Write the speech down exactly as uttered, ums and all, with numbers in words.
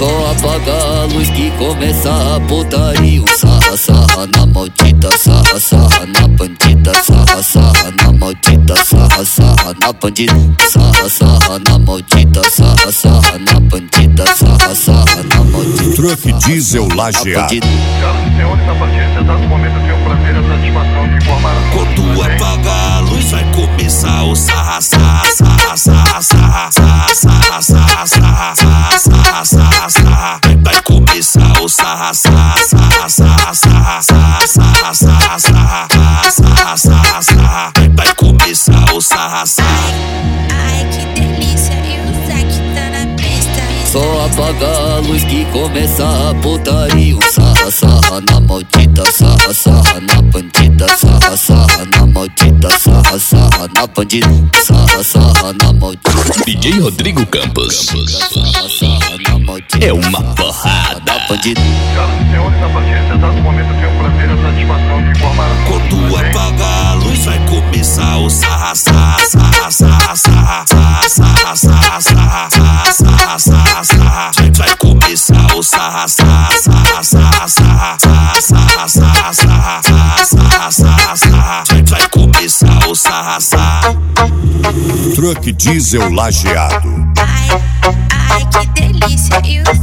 Só apaga a luz que começa a putaria. Sarra, sarra na maldita, sarra, sarra na bandida. Sarra, sarra na maldita, sarra, sarra na bandida. Sarra, sarra na maldita, sarra, sarra na bandida. Sarra, sarra na maldita. Truck Diesel Lajeado. Senhoras e senhores, a partir desse exato momento eu tenho o prazer e a satisfação de informar. Quando apagar a luz vai começar o sarra, sarra, sarra, sarra, sarra, sarra, sarra, sarra, sarra, sarra, sarra, sarra. Vai começar o sarra, sarra, sarra, sarra, sarra, sarra, sarra, sarra, sarra, sarra, sarra, sarra. Vai começar o sarra, sarra. Ai, que delícia, e o Zack tá na pista. Só apaga a luz que começa a putaria. Sarra, sarra na maldita, sarra, sarra na bandida. Sarra, sarra na maldita, sarra, sarra na bandida. Sarra, sarra na maldita. D J Rodrigo Campos. Sarra, sarra na maldita. É uma porrada. Na bandida. Senhoras e senhores, a partir desse exato momento eu tenho o prazer e a satisfação de informar. Quando apagar a luz vai começar o sarra, sarra, sarra, sarra, sarra, sarra, sarra, sarra, sarra, sarra, sarra, sarra. Vai começar o sarra, sarra, sarra, sarra, sarra, sarra, sarra, sarra, sarra, sarra, sarra. Vai começar o sarra, sarra. Truck Diesel Lajeado. Ai, ai, que delícia, e o